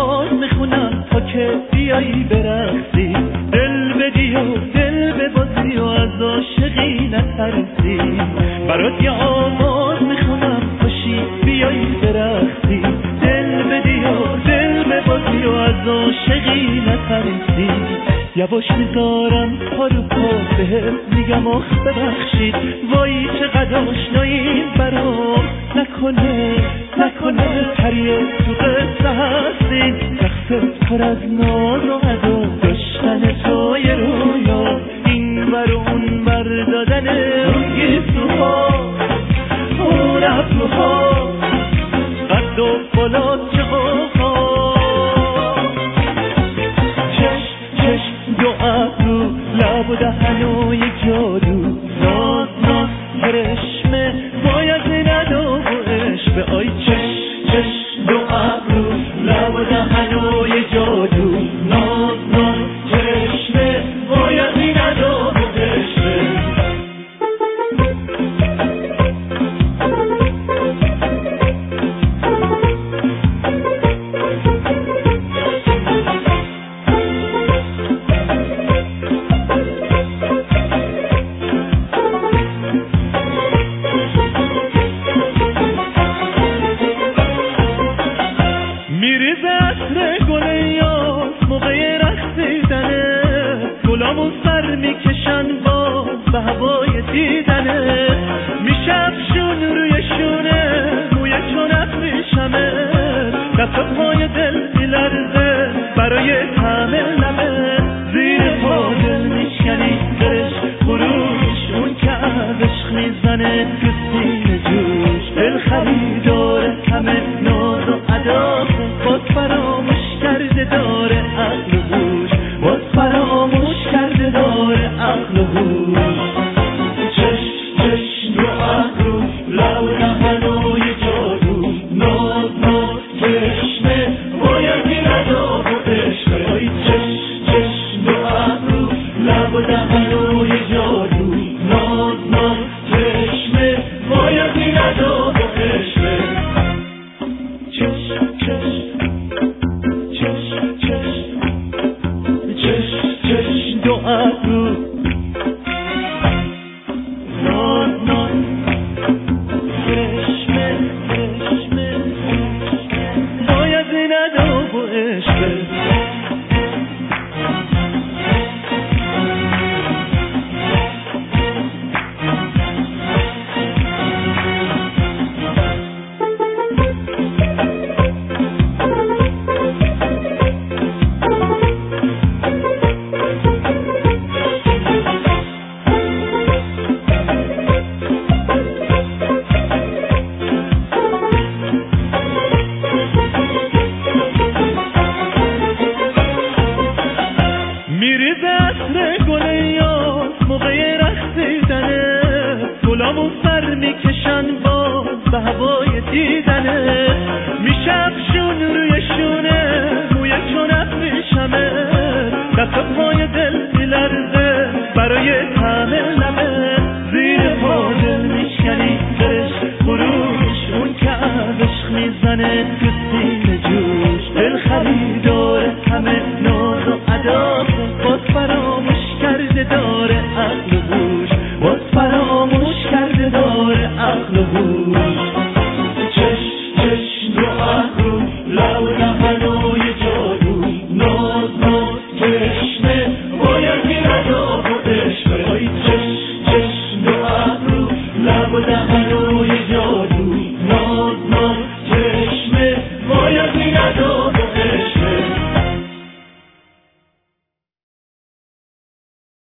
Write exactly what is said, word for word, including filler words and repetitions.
آواز میخونم تا که بیایی برقصی، دل بدی و دل ببازی و از عاشقی نترسی. برات یه آواز میخونم پاشی بیایی برقصی، دل بدی و دل ببازی و از عاشقی نترسی. یواش میذارم پا رو پا بهت میگم آخ ببخشید، وای چقدر آشنایی برام، نکنه نکنه پریه تو قصه هستین، تخت پر از ناز و عدا داشتن توی رویا، این بر اون بر دادن اون گیسوها اون ابروها قد و بالات چه ها، چشم چشم دو ابرو لب و دهن و یک جادو، ناز ناز کرشمه باید ندو و عشق. آی چشم چشم دو ابرو لب و دهن و یک جادو، ناز ناز کرشمه باید ندو و عشق. میریزه عطر گل یاس موقع رقصیدنه، گلامو سر میکشن باز به هوای دیدنه، میشفشون روی شونه موی چون افریشمه، دست پای دل میلرزه برای همه لبه، زیر پا دل میشکنی درش خروش اون که عشق میزنه تو سینه جوش، دل خریداره همه ناز و ادا، باز فراموش کرده داره عقل و هوش، باز فراموش کرده داره عقل و هوش. چشم چشم دو ابرو لب و دهن و یه جادو، ناز ناز چشمه بایدی ندا و عشقه. آی چشم چشم دو ابرو لب و دهن و یه جادو، ناز ناز چشمه بایدی ندا و عشقه. چشم چشم چشم چشم چشم چشم دو ابرو ناز ناز کرشمه کرشمه باید ندا و عشقه. میریزه عطر گل یاس موقع رقصیدنه، گلامو سر میکشن باز به هوای دیدنه، میشفشون روی شونه موی چون افریشمه، دست پای دل میلرزه برای همه لبه، زیر پا دل میشکنی درش خروش اون که عشق میزنه تو سینه جوش، دل خریداره همه ناز و ادا، باز فراموش کرده داره عقل و هوش، باز فراموش کرده داره عقل و هوش. چشم چشم دو ابرو لب و دهن و یه جادو، ناز ناز چشمه بایدی ندا و عشق.